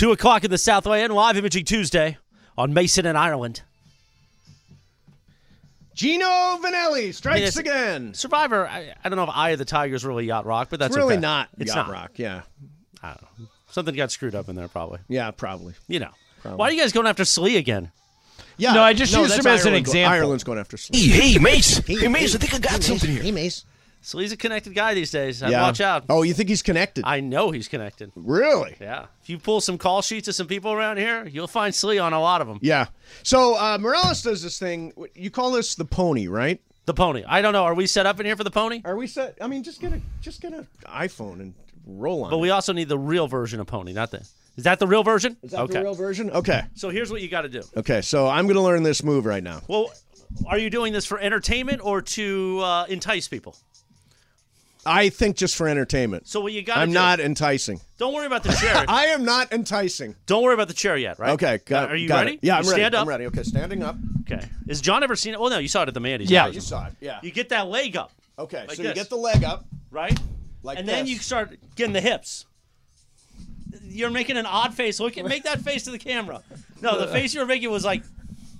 2 o'clock in the Southway and live imaging Tuesday on Mason and Ireland. Gino Vanelli strikes again. Survivor, I don't know if Eye of the Tiger is really yacht rock, but that's it's really okay. not It's yacht not. rock, yeah. I don't know. Something got screwed up in there, probably. Yeah, probably. You know. Probably. Why are you guys going after Slee again? Yeah. No, I just used him as an example. Ireland's going after Slee. Hey, Mace. Hey, Mace, I think I got something here. Hey, Mace. Slee's a connected guy these days. Watch out. Oh, you think he's connected? I know he's connected. Really? Yeah. If you pull some call sheets of some people around here, you'll find Slee on a lot of them. Yeah. So Morales does this thing. You call this the pony, right? The pony. I don't know. Are we set up in here for the pony? Are we set? I mean, just get an iPhone and roll on But it. we also need the real version of pony, not the. Is that the real version? Is that the real version? Okay. So here's what you got to do. Okay, so I'm going to learn this move right now. Well, are you doing this for entertainment or to entice people? I think just for entertainment. So what you got to do. I'm not enticing. Don't worry about the chair. I am not enticing. Don't worry about the chair yet, right? Okay, Are you got ready? it. Yeah, I'm You ready. Stand up. I'm ready. Okay, standing up. Okay. Has John ever seen it? Well, no, you saw it at the Mandy's. Yeah. You saw it. Yeah. You get that leg up. Okay, Like so this. you get the leg up. Right? Like and then this. you start getting the hips. You're making an odd face. Make that face to the camera. No, the face you were making was like.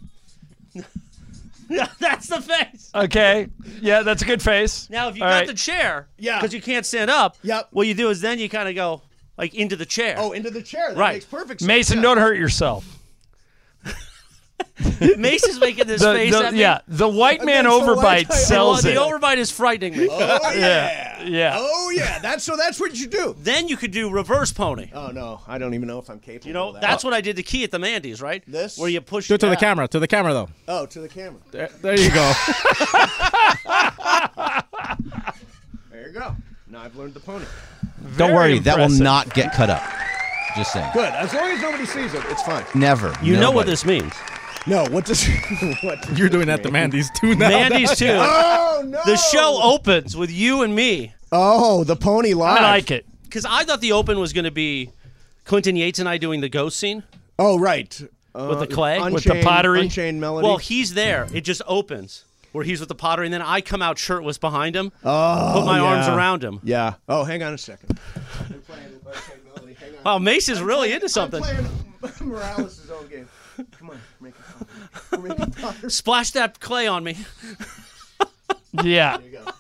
That's the face. Okay. Yeah, that's a good face. Now, if you All got right. the chair, Yeah. because you can't stand up, Yep. what you do is then you kind of go like into the chair. Oh, into the chair. That Right. makes perfect sense. Mason, yeah. don't hurt yourself. Mace is making this face at me. Yeah, the white man That's the overbite white guy. sells The it. overbite is frightening me. Oh, yeah. Yeah. Oh, yeah. That's what you do. Then you could do reverse pony. Oh, no. I don't even know if I'm capable You know, of that. that's what I did to Key at the Mandy's, right? This? Where you push Do it to the down. camera. To the camera, though. Oh, to the camera. There you go. There you go. Now I've learned the pony. Don't worry, that will impressive. not get cut up. Just saying. Good. As long as nobody sees it, it's fine. Never. You know what Nobody. this means. No, what does what does You're doing that to Mandy's too now. Mandy's too. Oh, no. The show opens with you and me. Oh, the pony live. I like it. Because I thought the open was going to be Clinton Yates and I doing the ghost scene Oh, right. with the clay. With the pottery? Unchained Melody. Well, he's there. It just opens where he's with the pottery, and then I come out shirtless behind him, put my arms around him. Yeah. Oh, hang on a second. I'm playing Unchained Melody. Hang on. Wow, Mace is really into something. I'm playing Morales' own game. Come on, make it fun. We're making fun. Splash that clay on me. Yeah. There you go.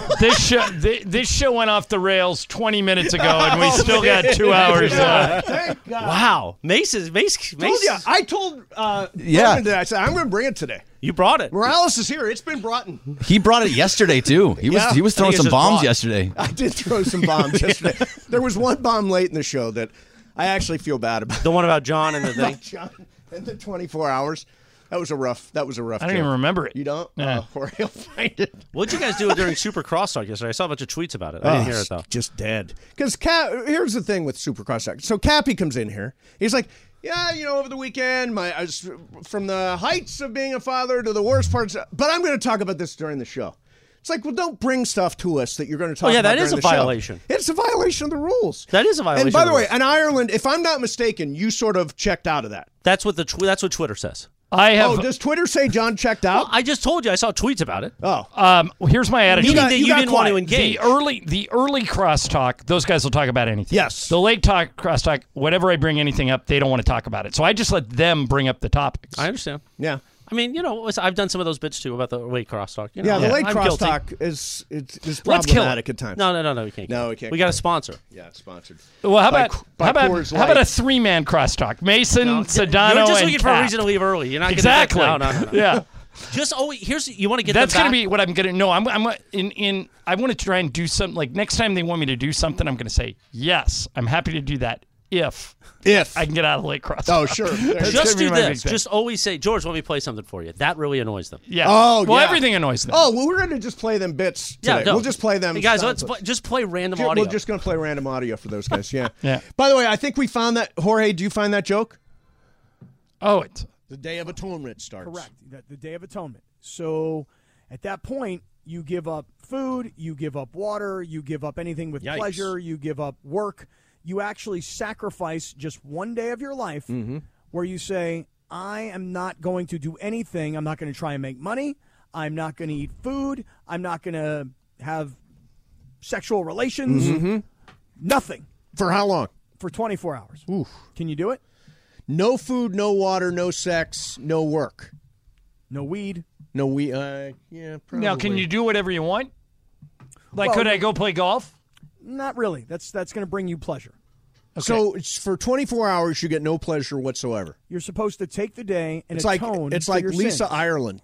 This show went off the rails 20 minutes ago, and we still got 2 hours left. Thank God. Wow. Mace. Told ya. I told Yeah. Norman today, I said, I'm going to bring it today. You brought it. Morales is here. It's been brought in. He brought it yesterday too. He was Yeah. he was throwing I think some it's just bombs brought. yesterday. I did throw some bombs yesterday. There was one bomb late in the show that I actually feel bad about. The one about John and the thing. John, in the 24 hours. That was a rough I don't joke. even remember it. You don't? Yeah. Or he'll find it. What'd you guys do during Super Crosstalk yesterday? I saw a bunch of tweets about it. I didn't hear it, though. Just dead. Because here's the thing with Super Crosstalk. So Cappy comes in here. He's like, yeah, over the weekend, I was from the heights of being a father to the worst parts. But I'm going to talk about this during the show. It's like, well, don't bring stuff to us that you're going to talk about that during is a the show. violation. It's a violation of the rules. That is a violation And by of the the way, rules. in Ireland, if I'm not mistaken, you sort of checked out of that. That's what that's what Twitter says. I have. Oh, does Twitter say John checked out? I just told you. I saw tweets about it. Oh. Well, here's my attitude. Meaning that you got didn't want to quiet. engage. The early crosstalk, those guys will talk about anything. Yes. The late talk crosstalk, whenever I bring anything up, they don't want to talk about it. So I just let them bring up the topics. I understand. Yeah. I mean, I've done some of those bits too about the late crosstalk. Yeah, the late I'm guilty. crosstalk is kill problematic it. at times. No, we can't. No, we can't We got a sponsor. Yeah, it's sponsored. Well, how By about Coors how about a Light. 3-man crosstalk? Mason, Sedano, You're just and looking for a Cap. reason to leave early. You're not Exactly. Gonna no. Yeah. Just always you want to get That's them going to back. be what I'm going to. No, I want to try and do something. Like next time they want me to do something, I'm going to say yes. I'm happy to do that if I can get out of late crosstalk. Oh, sure. That's Just gonna be do my big this. thing. Just always say, George, let me play something for you. That really annoys them. Yeah. Oh, well, yeah. everything annoys them. Oh, well, we're going to just play them bits today. Yeah, no. We'll just play them. Hey, guys, sounds. just play random audio. We're just going to play random audio for those guys. Yeah. Yeah. By the way, I think we found that. Jorge, do you find that joke? Oh, it's The Day of Atonement starts. Correct. The Day of Atonement. So at that point, you give up food, you give up water, you give up anything with Yikes. pleasure, you give up work. You actually sacrifice just one day of your life where you say, I am not going to do anything. I'm not going to try and make money. I'm not going to eat food. I'm not going to have sexual relations. Nothing. For how long? for 24 hours. Oof. Can you do it? No food, no water, no sex, no work. No weed. No weed. Yeah, probably. Now, can you do whatever you want? Like, Well, could I go play golf? Not really. That's going to bring you pleasure. So it's for 24 hours, you get no pleasure whatsoever. You're supposed to take the day and It's atone like for your Lisa sins. Ireland.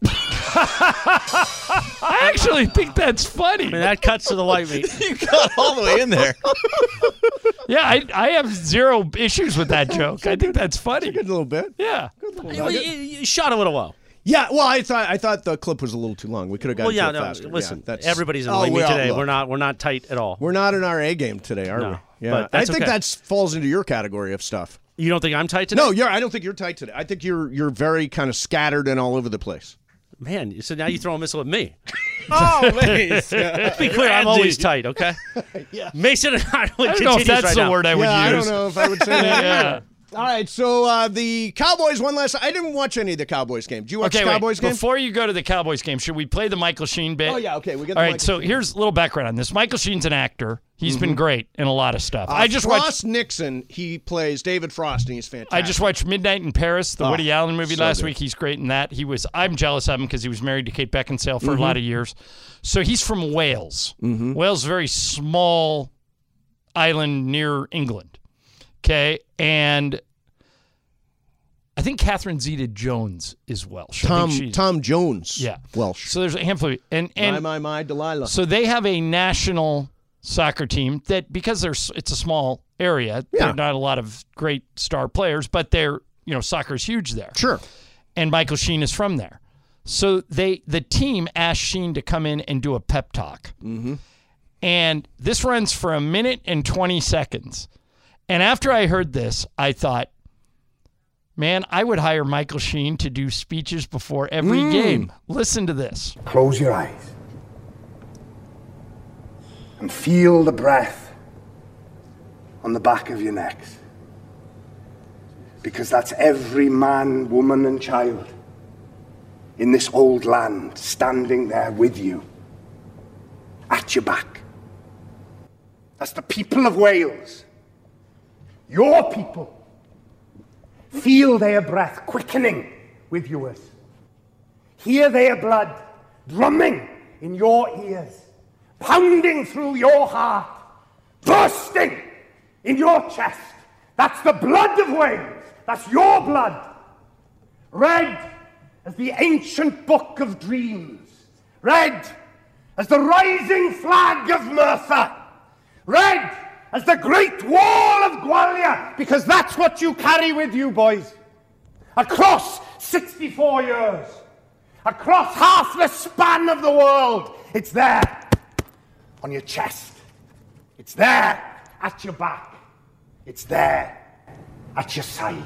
I actually think that's funny. I mean, that cuts to the white meat. You got all the way in there. Yeah, I have zero issues with that joke. I think that's funny. Good little bit. Yeah. You shot a little well. Yeah, well, I thought the clip was a little too long. We could have gotten Well, yeah, to it no. faster. Listen, Yeah, that's- everybody's in Oh, the white meat well, today. look. We're not tight at all. We're not in our A game today, are No, we? Yeah, but that's I think okay. that falls into your category of stuff. You don't think I'm tight today? No, I don't think you're tight today. I think you're very kind of scattered and all over the place. Man, so now you throw a missile at me. Oh, please. Let's be clear, I'm always tight, okay? Yeah. Mason and I I don't know if that's right the now. word I would I use. don't know if I would say that. Yeah. All right, so the Cowboys won last. I didn't watch any of the Cowboys game. Did you watch Okay, the Cowboys wait. game? Before you go to the Cowboys game, should we play the Michael Sheen bit? Oh yeah, okay. We get. All the right, so here's a little background on this. Michael Sheen's an actor. He's been great in a lot of stuff. I just Frost watched. Nixon. He plays David Frost, and he's fantastic. I just watched Midnight in Paris, the Woody Allen movie so last good. week. He's great in that. I'm jealous of him because he was married to Kate Beckinsale for a lot of years. So he's from Wales. Wales is a very small island near England. Okay, and I think Catherine Zeta-Jones is Welsh. I think she's- Tom Jones. Yeah. Welsh. So there's a handful of, and my Delilah. so they have a national soccer team that, because it's a small area, Yeah. there are not a lot of great star players, but soccer's huge there. Sure. And Michael Sheen is from there. So the team asked Sheen to come in and do a pep talk. Mm-hmm. And this runs for 1 minute and 20 seconds. And after I heard this, I thought, man, I would hire Michael Sheen to do speeches before every game. Listen to this. Close your eyes and feel the breath on the back of your necks. Because that's every man, woman, and child in this old land standing there with you, at your back. That's the people of Wales, your people. Feel their breath quickening with yours. Hear their blood drumming in your ears, pounding through your heart, bursting in your chest. That's the blood of Wales. That's your blood. Red as the ancient book of dreams. Red as the rising flag of Merthyr. Red as the great wall of Gwalior, because that's what you carry with you, boys. Across 64 years, across half the span of the world, it's there on your chest. It's there at your back. It's there at your side.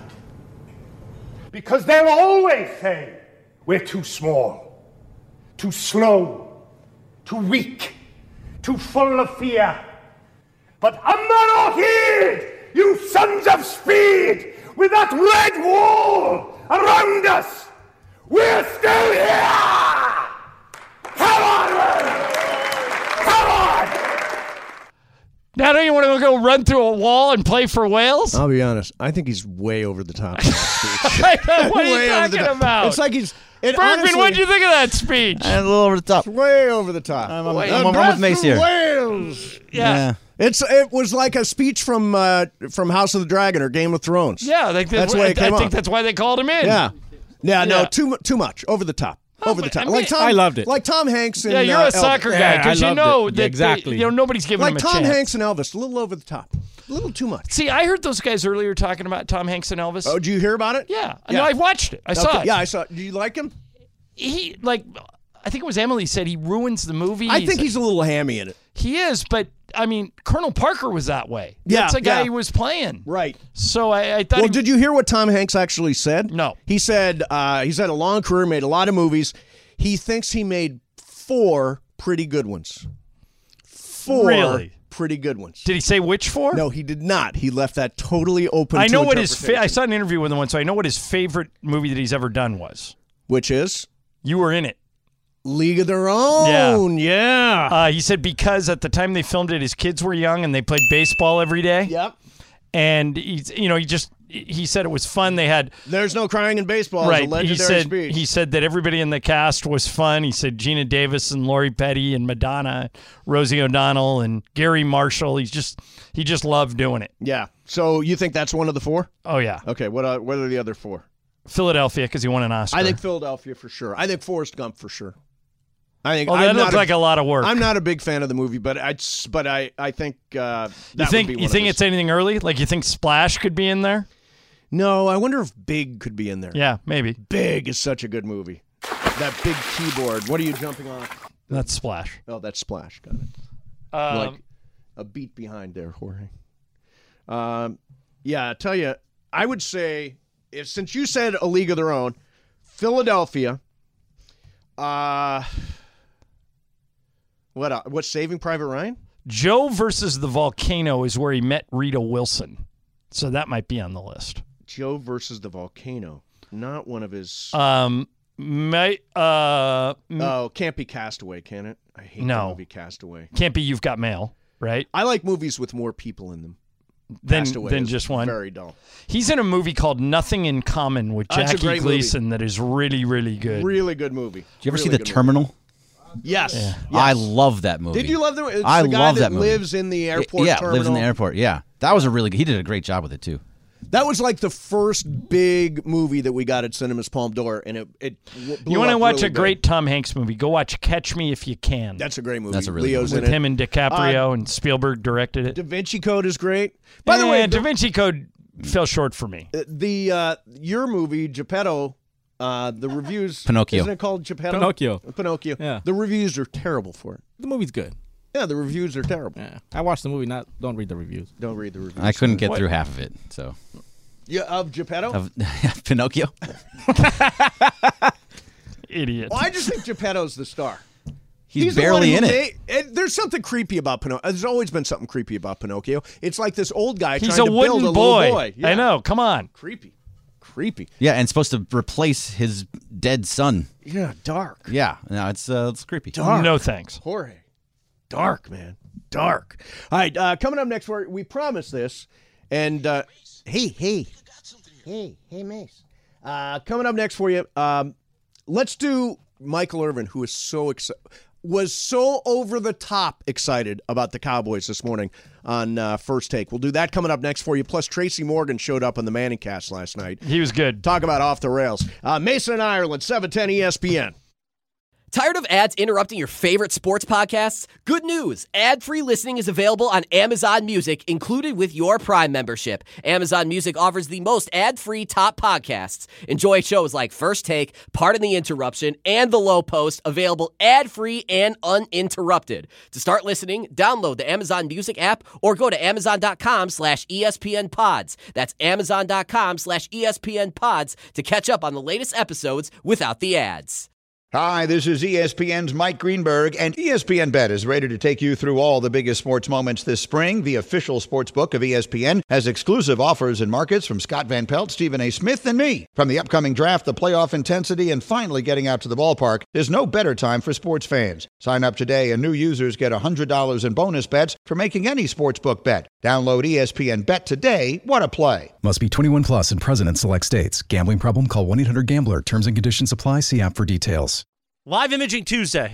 Because they'll always say, we're too small, too slow, too weak, too full of fear. But Amar O'Heed, you sons of speed, with that red wall around us, we're still here! Come on, Wales! Come on! Now, don't you want to go run through a wall and play for Wales? I'll be honest. I think he's way over the top. What are you Way over the talking top. about? It's like he's. Bergman, what'd you think of that speech? And a little over the top. Way over the top. I'm with Mace here. Wales. Yeah. It was like a speech from House of the Dragon or Game of Thrones. Yeah, like That's the way it came I think off. that's why they called him in. Yeah. No, Yeah. too much. Over the top. Over the but I top. mean- Like Tom, I loved it. Like Tom Hanks and Yeah, you're a Elvis. soccer guy Yeah, because I you loved know it. that Exactly. nobody's giving Like him a Tom chance. Hanks and Elvis. A little over the top. A little too much. See, I heard those guys earlier talking about Tom Hanks and Elvis. Oh, did you hear about it? Yeah. Yeah. No, I watched it. I saw Okay. it. Yeah, I saw it. Do you like him? He, I think it was Emily said he ruins the movie. I think he's a little hammy in it. He is, but I mean, Colonel Parker was that way. Yeah, That's the guy yeah. he was playing. Right. So I thought. Well, did you hear what Tom Hanks actually said? No. He said he's had a long career, made a lot of movies. He thinks he made 4 pretty good ones. 4 Really? pretty good ones. Did he say which for? No, he did not. He left that totally open. I to know what his. interpretation. I saw an interview with him once, so I know what his favorite movie that he's ever done was. Which is You Were in It. League of Their Own. Yeah. He said because at the time they filmed it, his kids were young and they played baseball every day. Yep. And he said it was fun. They had There's no crying in baseball. right. Is a legendary speech. He said that everybody in the cast was fun. He said Gina Davis and Lori Petty and Madonna, Rosie O'Donnell and Gary Marshall. He just loved doing it. Yeah. So you think that's one of the 4? Oh yeah, Okay. What are the other 4? Philadelphia because he won an Oscar. I think Philadelphia for sure. I think Forrest Gump for sure. I think. Oh, that looked like a lot of work. I'm not a big fan of the movie, but I think that you think would be one it's anything early? Like you think Splash could be in there? No, I wonder if Big could be in there. Yeah, maybe. Big is such a good movie. That big keyboard. What are you jumping off? That's Splash. Oh, that's Splash. Got it. Like a beat behind there, Jorge. Yeah, I tell you, I would say since you said A League of Their Own, Philadelphia. What's Saving Private Ryan? Joe versus the Volcano is where he met Rita Wilson. So that might be on the list. Joe versus the Volcano. Not one of his... Can't Can't be Castaway, can it? I hate No. the movie Castaway. be You've Got Mail, right? I like movies with more people in them. Then Castaway is just one. Very dull. He's in a movie called Nothing in Common with That's a Jackie great Gleason that is really, really good. Really good movie. Did you ever Really see The good movie. Terminal? Yes. Yeah. Yes. I love that movie. Did you love the movie? It's I the guy love that that movie. lives in the airport Yeah, terminal. lives in the airport. Yeah, that was he did a great job with it too. That was like the first big movie that we got at Cinemas Palm d'Or, and it blew You want to up watch really a great Tom Hanks movie? Go watch Catch Me If You Can. That's a great movie. That's a really Leo's good with in him it. and DiCaprio, and Spielberg directed it. Da Vinci Code is great. By the way, Da Vinci Code fell short for me. your movie Geppetto, the reviews. Pinocchio. Isn't it called Geppetto? Pinocchio. Yeah. The reviews are terrible for it. The movie's good. Yeah, the reviews are terrible. Yeah. I watched the movie, don't read the reviews. Don't read the reviews. I couldn't get through half of it. So Yeah, of Geppetto. of Pinocchio. Idiot. Well, I just think Geppetto's the star. He's the barely one in who it. There's something creepy about Pinocchio. There's always been something creepy about Pinocchio. It's like this old guy He's trying a to build wooden a boy. little boy. Yeah. I know. Come on. Creepy. Yeah, and supposed to replace his dead son. Yeah, dark. Yeah, no, it's creepy. Dark. No thanks. Jorge. Dark, man. Dark. All right, coming up next, we promised this. And, hey, Mace. Coming up next for you, let's do Michael Irvin, who is was so over the top excited about the Cowboys this morning on First Take. We'll do that coming up next for you. Plus, Tracy Morgan showed up on the Manning Cast last night. He was good. Talk about off the rails. Mason and Ireland, 710 ESPN. Tired of ads interrupting your favorite sports podcasts? Good news! Ad-free listening is available on Amazon Music, included with your Prime membership. Amazon Music offers the most ad-free top podcasts. Enjoy shows like First Take, Pardon the Interruption, and The Low Post, available ad-free and uninterrupted. To start listening, download the Amazon Music app or go to amazon.com/ESPN Pods. That's amazon.com/ESPN Pods to catch up on the latest episodes without the ads. Hi, this is ESPN's Mike Greenberg, and ESPN Bet is ready to take you through all the biggest sports moments this spring. The official sports book of ESPN has exclusive offers and markets from Scott Van Pelt, Stephen A. Smith, and me. From the upcoming draft, the playoff intensity, and finally getting out to the ballpark, there's no better time for sports fans. Sign up today, and new users get $100 in bonus bets for making any sportsbook bet. Download ESPN Bet today. What a play. Must be 21 plus and present in select states. Gambling problem? Call 1-800-GAMBLER. Terms and conditions apply. See app for details. Live Imaging Tuesday.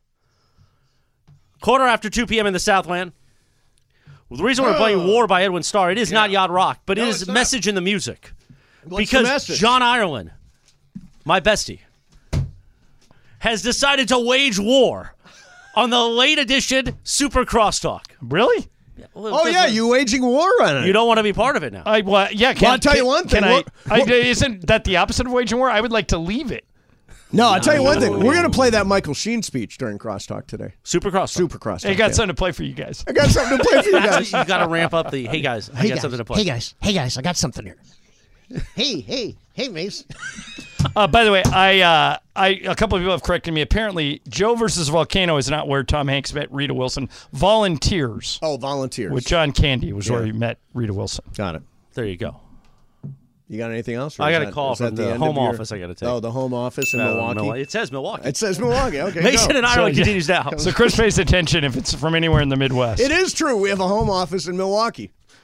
2:15 p.m. in the Southland. Well, the reason we're playing War by Edwin Starr, it is not Yacht Rock, but it is a message in the music. What's the because message? John Ireland, my bestie, has decided to wage war on the late edition Super Crosstalk. Really? Oh, yeah, you waging war on it. You don't want to be part of it now. Well, I'll tell you one thing. Isn't that the opposite of waging war? I would like to leave it. No, I'll tell you one thing. We're going to play that Michael Sheen speech during Crosstalk today. Super Crosstalk. Super Crosstalk. I got something to play for you guys. I got something to play for you guys. You got to ramp up the, hey guys, I got something to play. Hey guys, I got something here. Hey, Mace. By the way, a couple of people have corrected me. Apparently, Joe versus Volcano is not where Tom Hanks met Rita Wilson. Volunteers. Oh, Volunteers. With John Candy was where he met Rita Wilson. Got it. There you go. You got anything else? I got a call from the home office I got to take. Oh, the home office in Milwaukee? It says Milwaukee. It says Milwaukee. Okay, Mason and Ireland continues now. So Chris pays attention if it's from anywhere in the Midwest. It is true. We have a home office in Milwaukee.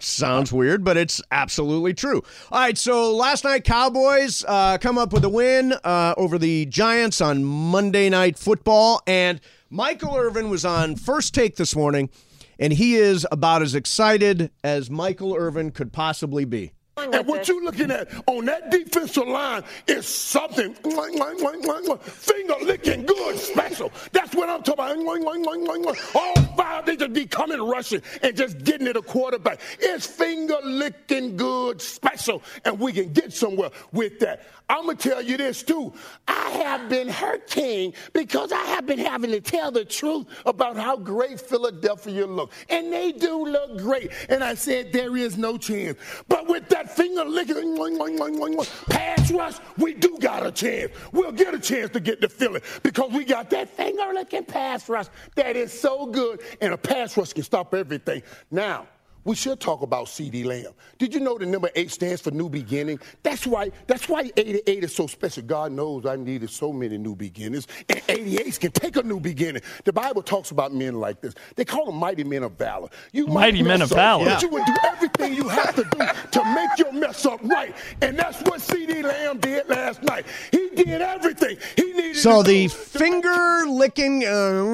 Sounds weird, but it's absolutely true. All right, so last night, Cowboys come up with a win over the Giants on Monday Night Football, and Michael Irvin was on First Take this morning, and he is about as excited as Michael Irvin could possibly be. And what you're looking at on that defensive line is something finger-licking good special. That's what I'm talking about. All five, they just be coming rushing and just getting to the quarterback. It's finger-licking good special, and we can get somewhere with that. I'm going to tell you this, too. I have been hurting because I have been having to tell the truth about how great Philadelphia look. And they do look great. And I said there is no chance. But with that finger-licking pass rush, we do got a chance. We'll get a chance to get to Philly because we got that finger-licking pass rush that is so good. And a pass rush can stop everything. Now, we should talk about CeeDee Lamb. Did you know the number 8 stands for new beginning? That's why 88 is so special. God knows I needed so many new beginnings, and 88s can take a new beginning. The Bible talks about men like this. They call them mighty men of valor. You mighty men of valor. But you would do everything you have to do to make your mess up right, and that's what CeeDee Lamb did last night. He did everything he needed. So the finger licking,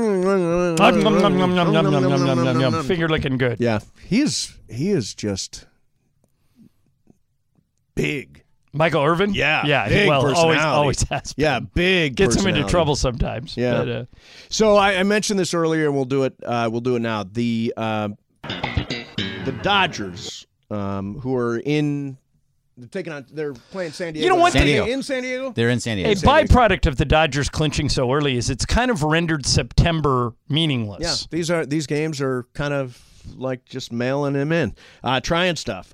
finger licking good. Yeah. He is just big. Michael Irvin? Yeah. Big personality. always has been. Yeah, big Gets him into personality. trouble sometimes. Yeah. But, so I mentioned this earlier, and we'll do it now. The Dodgers, who are they're playing San Diego. You know what? San Diego. In San Diego? They're in San Diego. A byproduct of the Dodgers clinching so early is it's kind of rendered September meaningless. Yeah, these games are kind of like just mailing him in, trying stuff.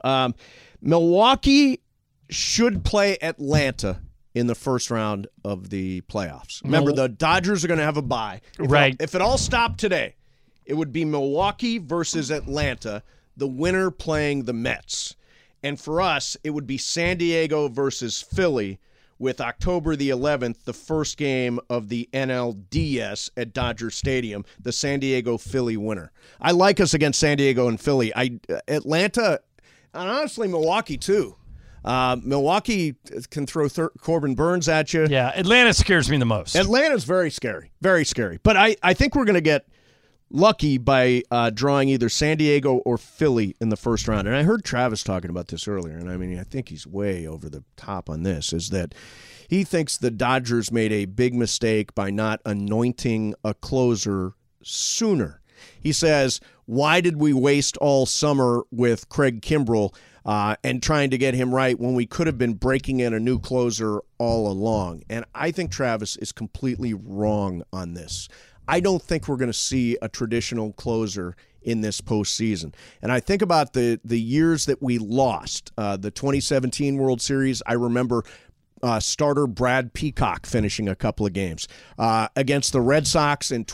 Milwaukee should play Atlanta in the first round of the playoffs. Remember, the Dodgers are going to have a bye. If it all stopped today, it would be Milwaukee versus Atlanta, the winner playing the Mets. And for us, it would be San Diego versus Philly, with October the 11th, the first game of the NLDS at Dodger Stadium, the San Diego-Philly winner. I like us against San Diego and Philly. Atlanta, and honestly Milwaukee too. Milwaukee can throw Corbin Burns at you. Yeah, Atlanta scares me the most. Atlanta's very scary, very scary. But I think we're going to get lucky by drawing either San Diego or Philly in the first round. And I heard Travis talking about this earlier, and I mean, I think he's way over the top on this, is that he thinks the Dodgers made a big mistake by not anointing a closer sooner. He says, why did we waste all summer with Craig Kimbrell and trying to get him right when we could have been breaking in a new closer all along? And I think Travis is completely wrong on this. I don't think we're going to see a traditional closer in this postseason. And I think about the years that we lost, the 2017 World Series. I remember starter Brad Peacock finishing a couple of games. Against the Red Sox in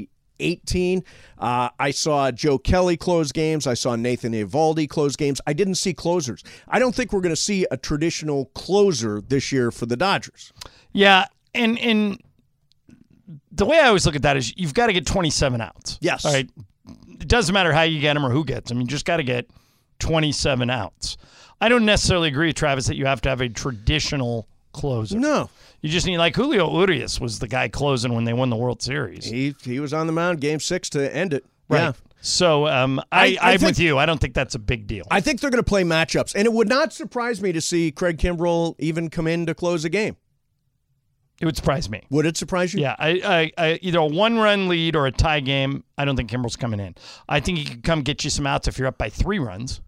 2018, I saw Joe Kelly close games. I saw Nathan Eovaldi close games. I didn't see closers. I don't think we're going to see a traditional closer this year for the Dodgers. Yeah, and the way I always look at that is you've got to get 27 outs. Yes. All right. It doesn't matter how you get them or who gets them. You just got to get 27 outs. I don't necessarily agree with Travis that you have to have a traditional closer. No. You just need, like Julio Urias was the guy closing when they won the World Series. He was on the mound Game 6 to end it. Right. Yeah. So I'm with you. I don't think that's a big deal. I think they're going to play matchups. And it would not surprise me to see Craig Kimbrell even come in to close a game. It would surprise me. Would it surprise you? Yeah, I either a one-run lead or a tie game. I don't think Kimbrell's coming in. I think he could come get you some outs if you're up by 3 runs.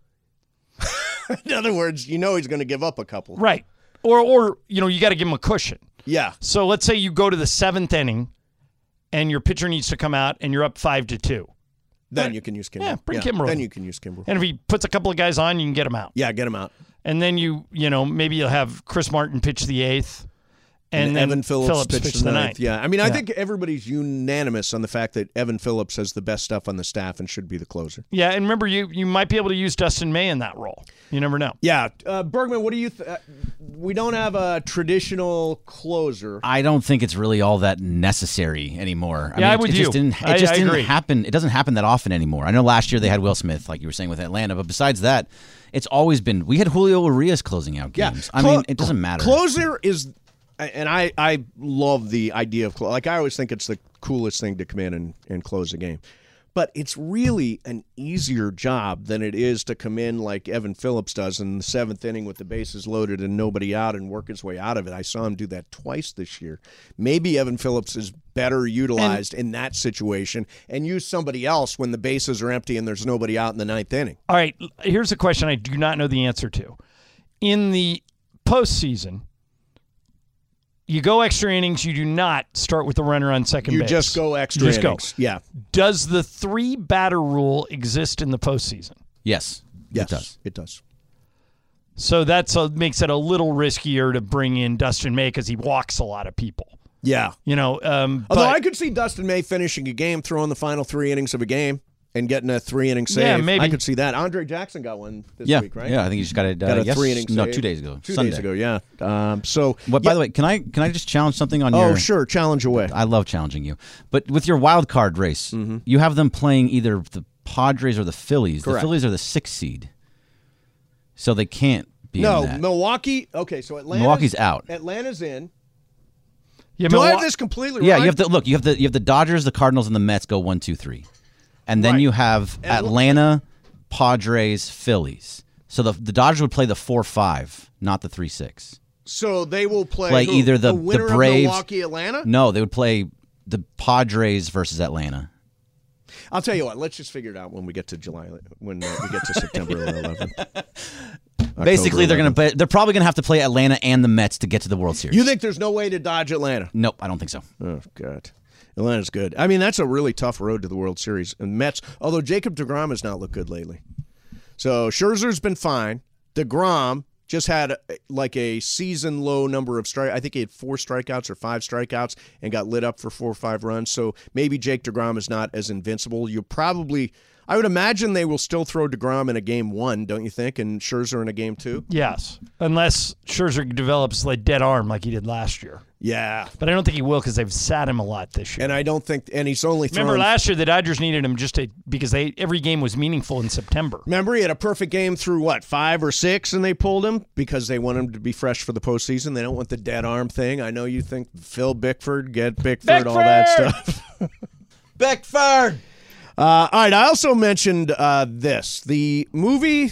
In other words, you know he's going to give up a couple. Right. Or you got to give him a cushion. Yeah. So let's say you go to the 7th inning and your pitcher needs to come out and you're up 5-2. Then you can use Kimbrell. Yeah, bring Kimbrell. Then you can use Kimbrell. And if he puts a couple of guys on, you can get him out. Yeah, get him out. And then maybe you'll have Chris Martin pitch the 8th. And then Evan Phillips pitched the ninth. Yeah, I mean, I think everybody's unanimous on the fact that Evan Phillips has the best stuff on the staff and should be the closer. Yeah, and remember, you might be able to use Dustin May in that role. You never know. Yeah, Bergman, what do you? We don't have a traditional closer. I don't think it's really all that necessary anymore. Yeah, I'm with you. It just didn't happen. It doesn't happen that often anymore. I know last year they had Will Smith, like you were saying with Atlanta, but besides that, it's always been. We had Julio Urias closing out games. I mean, it doesn't matter. Closer is. And I love the idea of I always think it's the coolest thing to come in and close a game. But it's really an easier job than it is to come in like Evan Phillips does in the seventh inning with the bases loaded and nobody out and work his way out of it. I saw him do that twice this year. Maybe Evan Phillips is better utilized in that situation and use somebody else when the bases are empty and there's nobody out in the ninth inning. All right, here's a question I do not know the answer to. In the postseason, you go extra innings. You do not start with the runner on second base. You just go extra innings. Yeah. Does the 3-batter rule exist in the postseason? Yes. Yes, it does. So that makes it a little riskier to bring in Dustin May because he walks a lot of people. Yeah. You know, although I could see Dustin May finishing a game, throwing the final 3 innings of a game. And getting a 3-inning save. Yeah, maybe. I could see that. Andre Jackson got one this week, right? Yeah, I think he just got a 3-inning save. No, 2 days ago. 2 Sunday. days ago, yeah. By the way, can I just challenge something on your... Oh, sure. Challenge away. I love challenging you. But with your wild card race, you have them playing either the Padres or the Phillies. Correct. The Phillies are the 6th seed. So they can't be in that. Milwaukee... Okay, so Milwaukee's out. Atlanta's in. Yeah, Do I have this completely Yeah, right? you have the Dodgers, the Cardinals, and the Mets go 1, 2, 3. And then you have Atlanta, Padres, Phillies. So the Dodgers would play the 4-5, not the 3-6. So they will play who? Either the winner Braves, of Milwaukee, Atlanta? No, they would play the Padres versus Atlanta. I'll tell you what. Let's just figure it out when we get to July, when we get to September 11th. Basically, they're probably going to have to play Atlanta and the Mets to get to the World Series. You think there's no way to dodge Atlanta? Nope, I don't think so. Oh, God. Atlanta's good. I mean, that's a really tough road to the World Series. And Mets, although Jacob deGrom has not looked good lately. So Scherzer's been fine. deGrom just had like a season-low number of strikes. I think he had 4 strikeouts or 5 strikeouts and got lit up for 4 or 5 runs. So maybe Jake deGrom is not as invincible. I would imagine they will still throw deGrom in a game 1, don't you think? And Scherzer in a game 2? Yes, unless Scherzer develops like dead arm like he did last year. Yeah. But I don't think he will because they've sat him a lot this year. And I don't think, and he's only thrown. Remember last year the Dodgers needed him because every game was meaningful in September. Remember he had a perfect game through 5 or 6 and they pulled him because they want him to be fresh for the postseason. They don't want the dead arm thing. I know you think Phil Bickford, all that stuff. Bickford! All right, I also mentioned this. The movie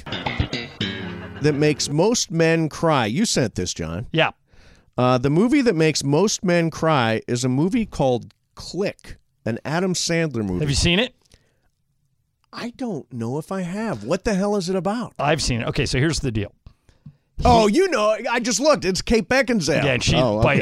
that makes most men cry. You sent this, John. Yeah. The movie that makes most men cry is a movie called Click, an Adam Sandler movie. Have you seen it? I don't know if I have. What the hell is it about? I've seen it. Okay, so here's the deal. I just looked. It's Kate Beckinsale. Yeah, and she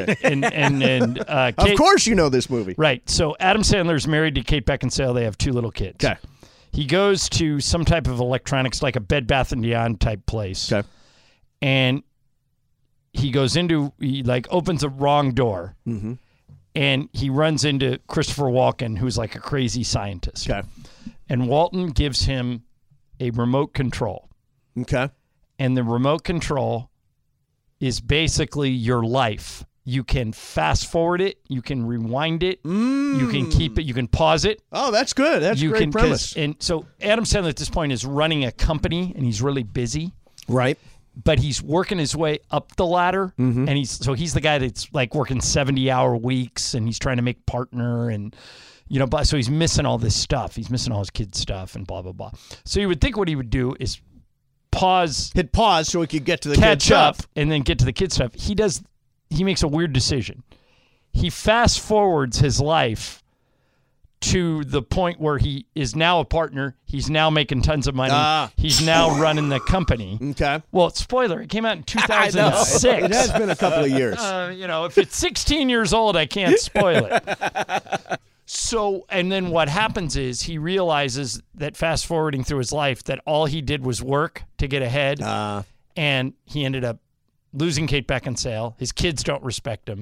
Of course you know this movie. Right. So Adam Sandler's married to Kate Beckinsale. They have 2 little kids. Okay. He goes to some type of electronics, like a Bed Bath & Beyond type place. Okay. And he opens a wrong door. Mm-hmm. And he runs into Christopher Walken, who's like a crazy scientist. Okay. And Walton gives him a remote control. Okay. And the remote control is basically your life. You can fast forward it. You can rewind it. You can keep it. You can pause it. Oh, that's good. That's a great premise. And so Adam Sandler at this point is running a company, and he's really busy. Right. But he's working his way up the ladder, and he's the guy that's like working 70-hour weeks, and he's trying to make partner, and so he's missing all this stuff. He's missing all his kids' stuff, and blah blah blah. So you would think what he would do is hit pause so he could get to the catch kid up stuff. and then get to the kid stuff. He makes a weird decision. He fast forwards his life to the point where he is now a partner. He's now making tons of money. He's now running the company. Okay. Well, spoiler, it came out in 2006. It has been a couple of years. If it's 16 years old, I can't spoil it. So, and then what happens is he realizes that fast forwarding through his life, that all he did was work to get ahead. And he ended up losing Kate Beckinsale. His kids don't respect him.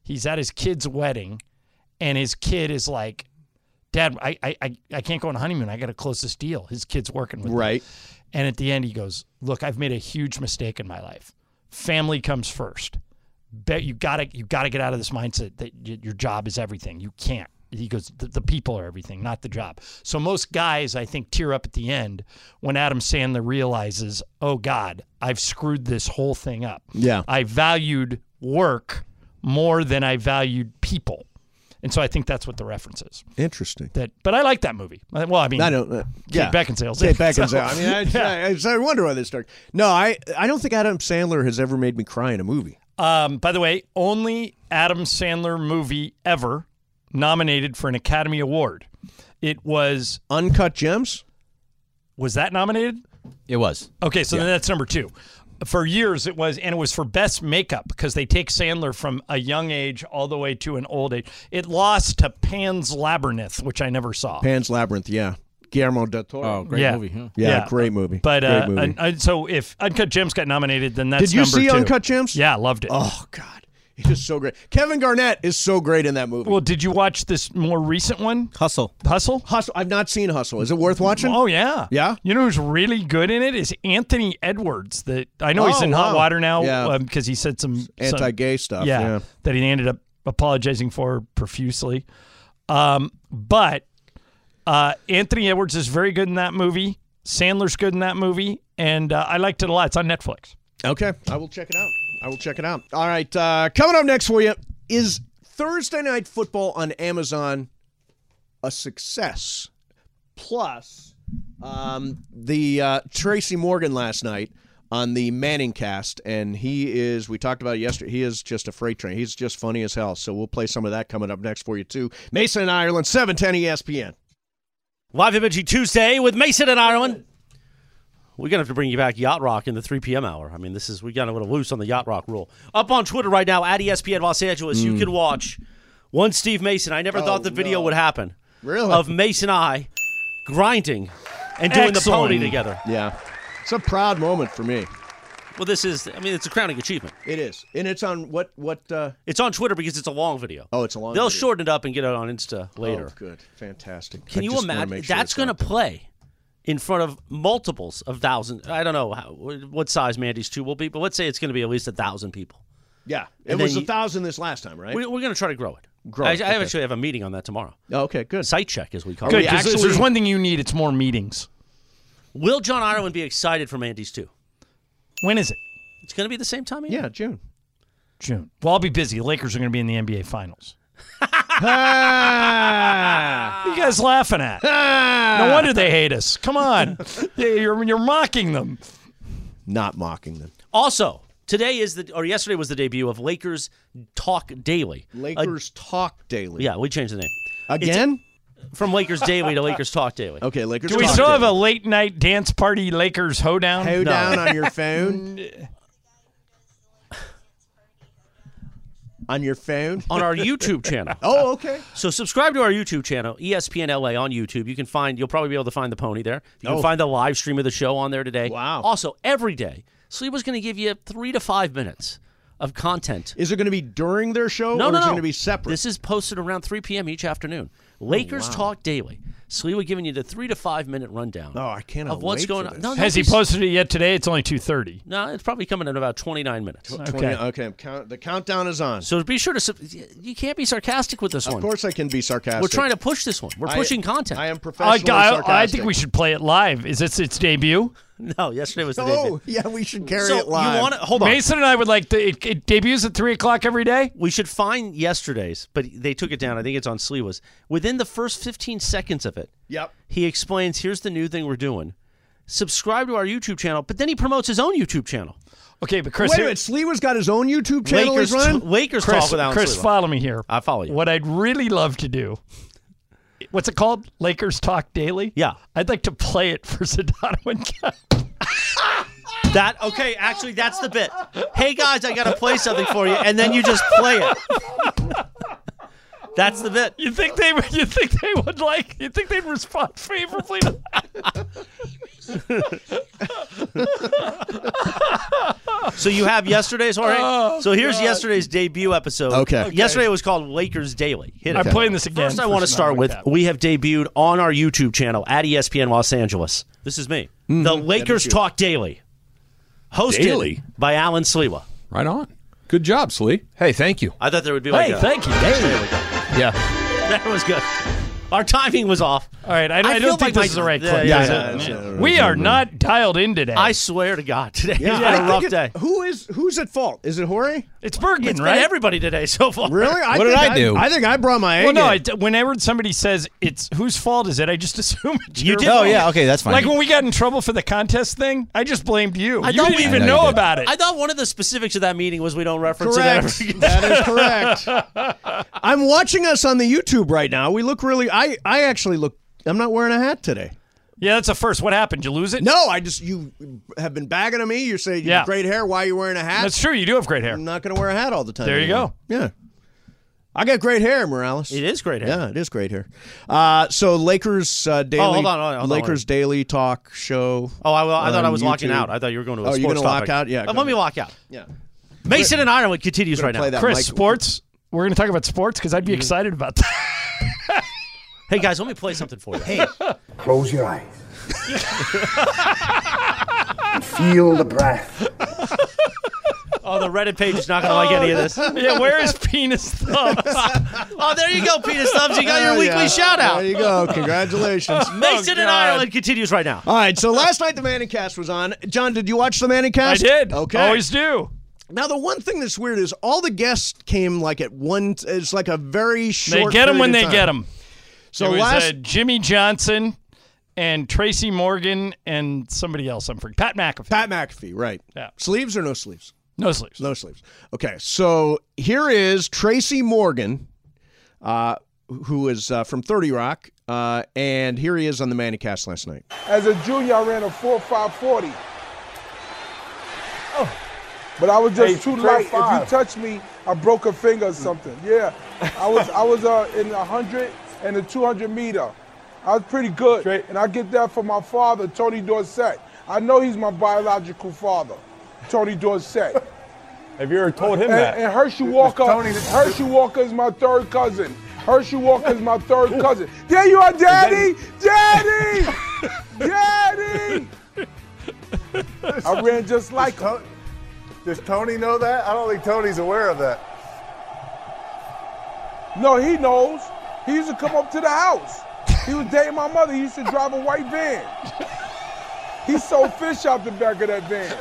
He's at his kid's wedding, and his kid is like, Dad, I can't go on a honeymoon. I got to close this deal. His kid's working with me. And at the end, he goes, look, I've made a huge mistake in my life. Family comes first. Bet you gotta get out of this mindset that your job is everything. You can't. He goes, the people are everything, not the job. So most guys, I think, tear up at the end when Adam Sandler realizes, oh, God, I've screwed this whole thing up. Yeah. I valued work more than I valued people. And so I think that's what the reference is. Interesting. But I like that movie. Well, I mean, I don't. Kate Beckinsale's Kate Beckinsale. So, I mean, I wonder why this started. No, I don't think Adam Sandler has ever made me cry in a movie. By the way, only Adam Sandler movie ever nominated for an Academy Award. It was Uncut Gems. Was that nominated? It was. Okay, so then that's number 2. For years it was, and it was for best makeup because they take Sandler from a young age all the way to an old age. It lost to Pan's Labyrinth, which I never saw. Pan's Labyrinth, yeah. Guillermo del Toro. Oh, great movie. Huh? Yeah, great movie. But great movie. So if Uncut Gems got nominated, then that's Did you number see 2. Uncut Gems? Yeah, loved it. Oh, God. It is so great. Kevin Garnett is so great in that movie. Well, did you watch this more recent one? Hustle. Hustle? I've not seen Hustle. Is it worth watching? Oh, yeah. Yeah? You know who's really good in it is Anthony Edwards. I know he's in hot water now because he said some anti-gay stuff. Yeah, that he ended up apologizing for profusely. But Anthony Edwards is very good in that movie. Sandler's good in that movie. And I liked it a lot. It's on Netflix. Okay. I will check it out. All right. Coming up next for you, is Thursday Night Football on Amazon a success? Plus, the Tracy Morgan last night on the Manning cast, and we talked about it yesterday, he is just a freight train. He's just funny as hell. So we'll play some of that coming up next for you, too. Mason and Ireland, 710 ESPN. Live Imaging Tuesday with Mason and Ireland. We're going to have to bring you back Yacht Rock in the 3 p.m. hour. I mean, we got a little loose on the Yacht Rock rule. Up on Twitter right now, at ESPN Los Angeles, you can watch one Steve Mason. I never thought the video would happen. Really? Of Mason and I grinding and doing the pony together. Yeah. It's a proud moment for me. Well, it's a crowning achievement. It is. And it's on what? It's on Twitter because it's a long video. Oh, it's a long They'll video. shorten it up and get it on Insta later. Oh, good. Fantastic. Can you imagine? That's going to play in front of multiples of thousands. I don't know what size Mandy's 2 will be, but let's say it's going to be at least 1,000 people. Yeah. It was 1,000 this last time, right? We're going to try to grow it. I actually have a meeting on that tomorrow. Oh, okay, good. Site check, as we call it. Good, because there's one thing you need. It's more meetings. Will John Ireland be excited for Mandy's 2? When is it? It's going to be the same time. Yeah, June. Well, I'll be busy. The Lakers are going to be in the NBA Finals. What are you guys laughing at? No wonder they hate us. Come on. You're mocking them. Not mocking them. Also, yesterday was the debut of Lakers Talk Daily. Lakers Talk Daily. Yeah, we changed the name. Again? From Lakers Daily to Lakers Talk Daily. Okay, Lakers Talk Daily. Do we still have a late night dance party Lakers hoedown? Hoedown on your phone? On your phone? On our YouTube channel. Oh, okay. So subscribe to our YouTube channel, ESPN LA on YouTube. You'll probably be able to find the pony there. You can find the live stream of the show on there today. Wow. Also, every day, Sleeva's going to give you 3 to 5 minutes of content. Is it going to be during their show? No, or no, is it no. going to be separate? This is posted around 3 p.m. each afternoon. Lakers Talk Daily. Sleeva giving you the 3 to 5 minute rundown. Oh, I cannot of what's wait going for on. this. No, Has he posted it yet today? It's only 2:30. No, it's probably coming in about 29 minutes. Okay. The countdown is on. So be sure to. You can't be sarcastic with this one. Of course I can be sarcastic. We're trying to push this one. We're pushing content. I am professionally sarcastic. I think we should play it live. Is this its debut? No, yesterday was the debut. Oh, yeah, we should carry it live. You want to, hold on. Mason and I would like it debuts at 3 o'clock every day. We should find yesterday's, but they took it down. I think it's on Sleeva's. Within the first 15 seconds of it, he explains, here's the new thing we're doing. Subscribe to our YouTube channel, but then he promotes his own YouTube channel. Okay, but Chris... Wait a minute, Sleeva's got his own YouTube channel he's running? Lakers Talk without Chris, Sleeva. follow me here. I follow you. What I'd really love to do... What's it called? Lakers Talk Daily? Yeah. I'd like to play it for Sedano and Kevin. Okay, actually, that's the bit. Hey, guys, I got to play something for you, and then you just play it. That's the bit. You think they'd respond favorably to that? So you have yesterday's, all right? Oh, so here's God. yesterday's debut episode. Okay. Yesterday was called Lakers Daily. Hit it. I'm playing this again. First, I want to start with, we have debuted on our YouTube channel at ESPN Los Angeles. This is me. The Lakers Talk Daily. Hosted by Alan Slewa. Right on. Good job, Slee. Hey, thank you. I thought there would be like thank you. Yeah. That was good. Our timing was off. All right, I don't think this is the right clip. We are not dialed in today. I swear to God, today Yeah, has been a rough day. Who's at fault? Is it Jorge? It's Bergen, It's been right? everybody today so far. Really? What did I do? I think I brought my Well, A game. whenever somebody says it's whose fault is it, I just assume it's You your did? fault. Oh, yeah, okay, that's fine. Like when we got in trouble for the contest thing, I just blamed you. You thought didn't we- even I know you know did. about it. I thought one of the specifics of that meeting was we don't reference Correct. it ever. That is correct. I'm watching us on the YouTube right now. We look really. I actually look. I'm not wearing a hat today. Yeah, that's a first. What happened? Did you lose it? No, you have been bagging on me. You're saying you have great hair. Why are you wearing a hat? That's true. You do have great hair. I'm not going to wear a hat all the time. There you anymore. Yeah. I got great hair, Morales. It is great hair. Yeah, it is great hair. So Lakers Daily. hold on, Lakers Daily Talk Show. Oh, I thought I was on locking YouTube. out. I thought you were going to a Oh, sports you're going to lock topic. out? Yeah. Let me lock out. Yeah. Mason and Ireland continues right play now. that Chris, Mike- sports. We're going to talk about sports because I'd be excited about that. Hey, guys, let me play something for you. Hey, Close your eyes. And feel the breath. oh, the Reddit page is not going to like any of this. Yeah, where is Penis Thumbs? Oh, there you go, Penis Thumbs. You got your weekly shout-out. There you go. Congratulations. Mason and Ireland continues right now. All right, so last night the Manning Cast was on. John, did you watch the Manning I Cast? did. Okay. Always do. Now, the one thing that's weird is all the guests came like at one. It's like a very short. They get them when period they of get time. them. So it was last. Jimmy Johnson and Tracy Morgan and somebody else. I'm forgetting. Pat McAfee. Pat McAfee, right. Yeah. Sleeves or no sleeves? No sleeves. No sleeves. Okay, so here is Tracy Morgan, who is from 30 Rock, and here he is on the Manning Cast last night. As a junior, I ran a 4.540. But I was just too light. If you touch me, I broke a finger or something. Yeah, I was in the 100 and the 200 meter. I was pretty good, and I get that from my father, Tony Dorsett. I know he's my biological father, Tony Dorsett. Have you ever told him that? And Hershey Walker, Hershey Walker is my third cousin. Hershey Walker is my third cousin. There you are, Daddy! Daddy! Daddy! I ran just like him. Does Tony know that? I don't think Tony's aware of that. No, he knows. He used to come up to the house. He was dating my mother. He used to drive a white van. He sold fish out the back of that van.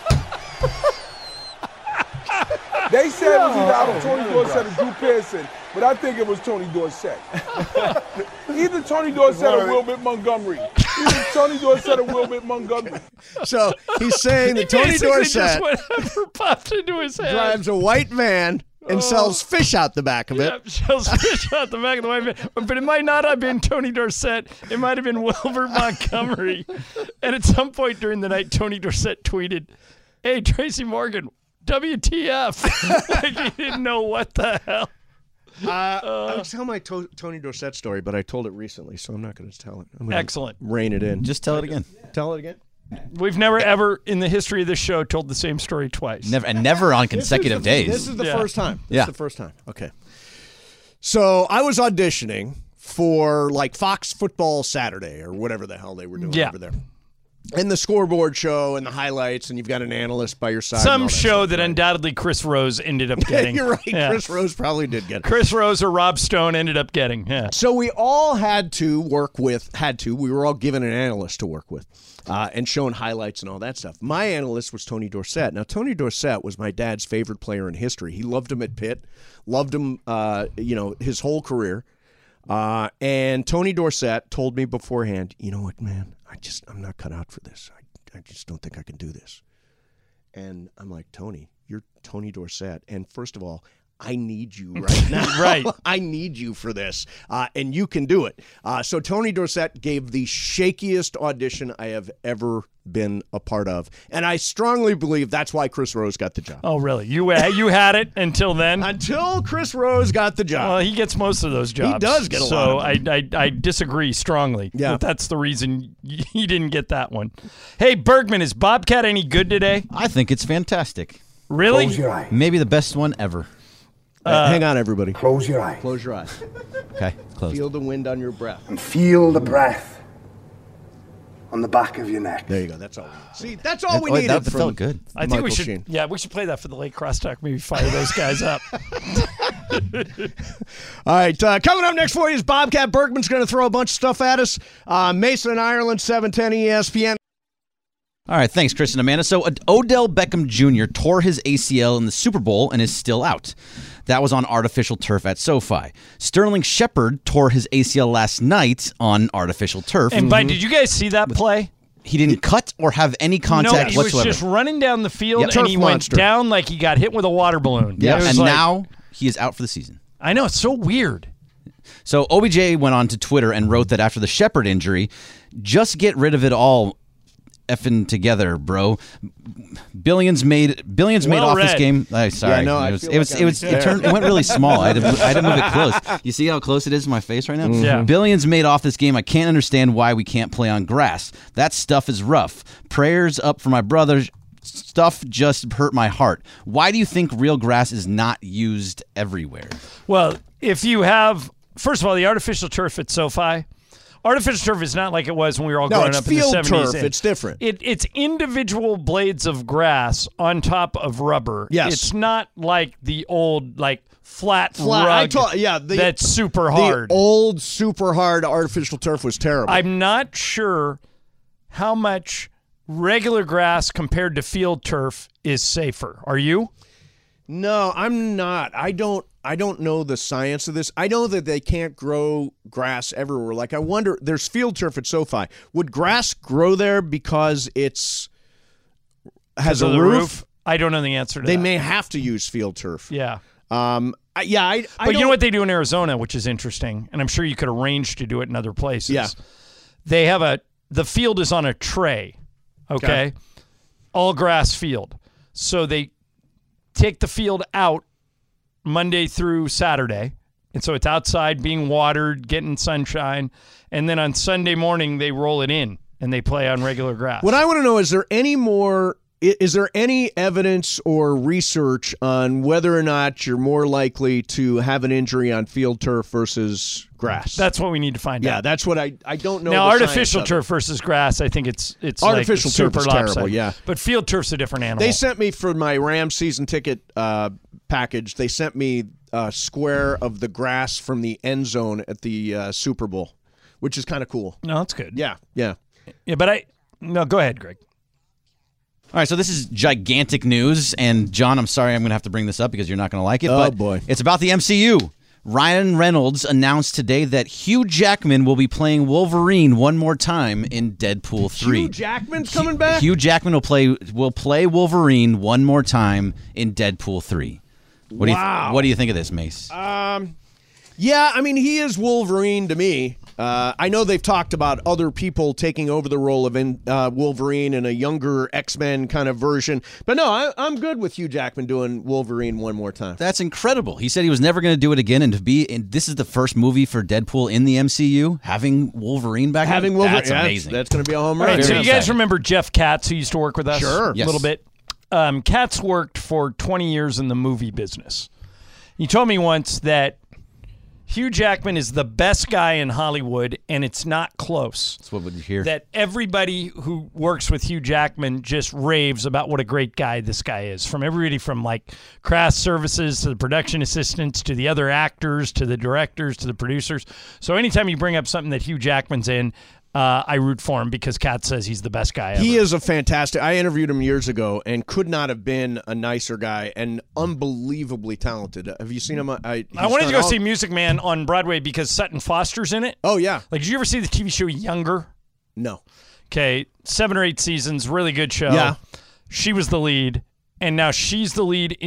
They said it was either Tony Dorsett or Drew Pearson, but I think it was Tony Dorsett. Either Tony Dorsett or Wilbert Montgomery. Either Tony Dorsett or Wilbert Montgomery. So he's saying that Tony Dorsett Just whatever popped into his head. drives a white van and sells fish out the back of it. Yep, sells fish out the back of the white van. But it might not have been Tony Dorsett. It might have been Wilbert Montgomery. And at some point during the night, Tony Dorsett tweeted, "Hey, Tracy Morgan, WTF?" Like he didn't know what the hell. I was telling my Tony Dorsett story, but I told it recently, so I'm not going to tell it. I'm gonna Excellent. Rein it in. Just tell it again. Tell it again. We've never, ever in the history of this show told the same story twice. Never on consecutive days. This is the first time. This Yeah. is the first time. Okay. So I was auditioning for like Fox Football Saturday or whatever the hell they were doing over there. And the scoreboard show and the highlights, and you've got an analyst by your side. Some show that undoubtedly Chris Rose ended up getting. You're right. Yeah. Chris Rose probably did get it. Chris Rose or Rob Stone ended up getting. Yeah. So we all had to work with, we were all given an analyst to work with and shown highlights and all that stuff. My analyst was Tony Dorsett. Now, Tony Dorsett was my dad's favorite player in history. He loved him at Pitt, loved him, his whole career. And Tony Dorsett told me beforehand, you know what, man, I'm not cut out for this. I just don't think I can do this. And I'm like, Tony, you're Tony Dorsett. And first of all, I need you right now. Right. I need you for this, and you can do it. So Tony Dorsett gave the shakiest audition I have ever been a part of, and I strongly believe that's why Chris Rose got the job. Oh, really? You had it until then? Until Chris Rose got the job. Well, he gets most of those jobs. He does get a lot of them. So I disagree strongly. Yeah. But that's the reason he didn't get that one. Hey, Bergman, is Bobcat any good today? I think it's fantastic. Really? Close your eyes. Maybe the best one ever. Hang on, everybody. Close your eyes. Close your eyes. Okay, close. Feel the wind on your breath. And feel the breath on the back of your neck. There you go. That's all we need. See, that's all we needed. That from felt good. I think Michael we should. Sheen. Yeah, we should play that for the late crosstalk. Maybe fire those guys up. All right, coming up next for you is Bobcat Bergman's going to throw a bunch of stuff at us. Mason and Ireland, 710 ESPN. All right, thanks, Chris and Amanda. So Odell Beckham Jr. tore his ACL in the Super Bowl and is still out. That was on artificial turf at SoFi. Sterling Shepard tore his ACL last night on artificial turf. And did you guys see that play? He didn't cut or have any contact he whatsoever. was just running down the field, Yep. and he Turf went monster. down like he got hit with a water balloon. Yeah, It was and like- now he is out for the season. I know, it's so weird. So OBJ went on to Twitter and wrote that after the Shepard injury, just get rid of it all effing together, bro. Billions made off this game. Sorry, Yeah, no, I feel like it went really small. I had to move it close. You see how close it is to my face right now? Yeah. Billions made off this game. I can't understand why we can't play on grass. That stuff is rough. Prayers up for my brother. Stuff just hurt my heart. Why do you think real grass is not used everywhere? Well, if you have, first of all, the artificial turf at SoFi. Artificial turf is not like it was when we were all growing up in the 70s. No, it's field turf. It's different. It's individual blades of grass on top of rubber. Yes. It's not like the old, flat rug that's super hard. The old super hard artificial turf was terrible. I'm not sure how much regular grass compared to field turf is safer. Are you? No, I'm not. I don't know the science of this. I know that they can't grow grass everywhere. Like, I wonder, there's field turf at SoFi. Would grass grow there because has a roof? I don't know the answer to They that. may have to use field turf. Yeah. But you know what they do in Arizona, which is interesting, and I'm sure you could arrange to do it in other places. Yeah. They have the field is on a tray, okay? All grass field. So they take the field out Monday through Saturday, and so it's outside being watered, getting sunshine, and then on Sunday morning they roll it in and they play on regular grass. What I want to know is there any evidence or research on whether or not you're more likely to have an injury on field turf versus grass? That's what we need to find out. Yeah, that's what I don't know. Now, the artificial science of turf versus grass, I think it's artificial like turf super is terrible. lopsided. Yeah, but field turf's a different animal. They sent me for my Rams season ticket package. They sent me a square of the grass from the end zone at the Super Bowl, which is kind of cool. No, that's good. Yeah. But go ahead, Greg. All right, so this is gigantic news, and John, I'm sorry I'm going to have to bring this up because you're not going to like it, but boy. It's about the MCU. Ryan Reynolds announced today that Hugh Jackman will be playing Wolverine one more time in Deadpool 3. Hugh Jackman's coming back? Hugh Jackman will play Wolverine one more time in Deadpool 3. What do you think of this, Mace? Yeah, I mean, he is Wolverine to me. I know they've talked about other people taking over the role of Wolverine in a younger X-Men kind of version. But no, I'm good with Hugh Jackman doing Wolverine one more time. That's incredible. He said he was never going to do it again, and this is the first movie for Deadpool in the MCU, having Wolverine back. Having Wolverine, that's amazing. That's going to be a home All run. right, so you guys remember Jeff Katz, who used to work with us? Sure. A little bit. Katz worked for 20 years in the movie business. He told me once that Hugh Jackman is the best guy in Hollywood, and it's not close. That's what would you hear? That everybody who works with Hugh Jackman just raves about what a great guy this guy is. From everybody from craft services to the production assistants to the other actors to the directors to the producers. So anytime you bring up something that Hugh Jackman's in, I root for him because Kat says he's the best guy ever. He is a fantastic. I interviewed him years ago and could not have been a nicer guy and unbelievably talented. Have you seen him? I wanted to go see Music Man on Broadway because Sutton Foster's in it. Oh, yeah. Did you ever see the TV show Younger? No. Okay, 7 or 8 seasons, really good show. Yeah. She was the lead, and now she's the lead in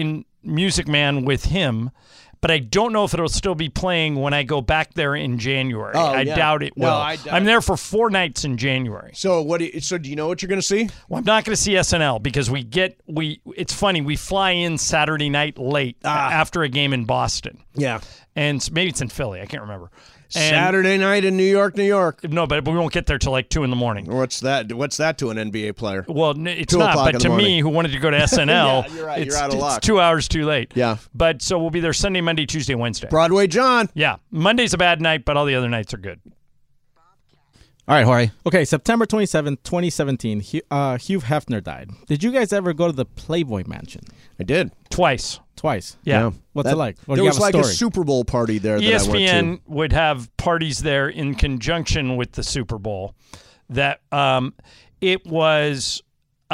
Music Man with him. But I don't know if it'll still be playing when I go back there in January. I doubt it will. No, I doubt I'm there for 4 nights in January. So do you know what you're going to see? Well, I'm not going to see SNL because it's funny, we fly in Saturday night late after a game in Boston. Yeah. And maybe it's in Philly. I can't remember. And Saturday night in New York. No, but we won't get there till like 2 a.m. What's that? What's that to an NBA player? Well, it's not. But to me, who wanted to go to SNL, yeah, you're right. You're out of luck. It's 2 hours too late. Yeah. But so we'll be there Sunday, Monday, Tuesday, Wednesday. Broadway John. Yeah. Monday's a bad night, but all the other nights are good. All right, Jorge. Okay, September 27th, 2017, Hugh Hefner died. Did you guys ever go to the Playboy Mansion? I did. Twice. Yeah. What's it like? Or there was like a story? Super Bowl party there that I went ESPN to. would have parties there in conjunction with the Super Bowl. That it was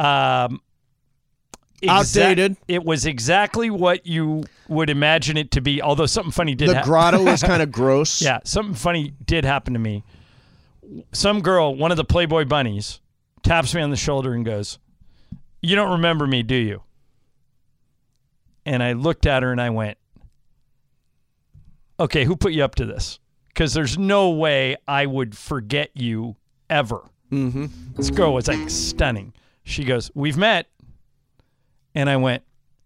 outdated. It was exactly what you would imagine it to be, although something funny did happen. The grotto was kind of gross. Yeah, something funny did happen to me. Some girl, one of the Playboy bunnies, taps me on the shoulder and goes, "You don't remember me, do you?" And I looked at her and I went, "Okay, who put you up to this? Because there's no way I would forget you ever." Mm-hmm. This girl was like stunning. She goes, "We've met." And I went,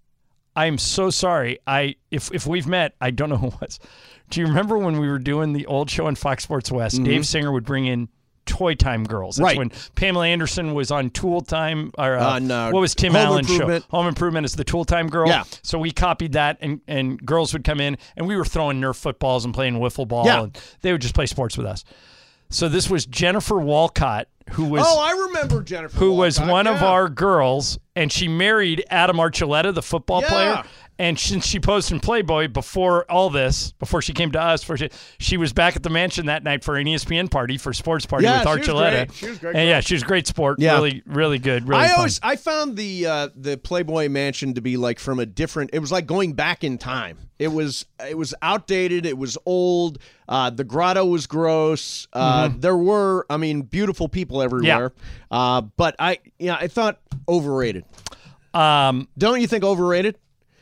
"I'm so sorry. If we've met, I don't know who it was." Do you remember when we were doing the old show on Fox Sports West? Mm-hmm. Dave Singer would bring in Toy Time Girls. That's right. when Pamela Anderson was on Tool Time. Or, what was Tim Home Allen's Improvement. show? Home Improvement is the Tool Time Girl. Yeah. So we copied that, and girls would come in, and we were throwing Nerf footballs and playing wiffle ball, and they would just play sports with us. So this was Jennifer Walcott, who was I remember Jennifer who Walcott, was one of our girls, and she married Adam Archuleta, the football Yeah. player. And since she posed in Playboy before all this, before she came to us, she was back at the mansion that night for an ESPN party, for a sports party with Archuleta. She was great. And yeah, she was a great sport. Yeah. Really, really good. Really fun. I found the Playboy Mansion to be like from a different. It was like going back in time. It was outdated. It was old. The grotto was gross. There were, beautiful people everywhere. Yeah. But I thought overrated. Don't you think overrated?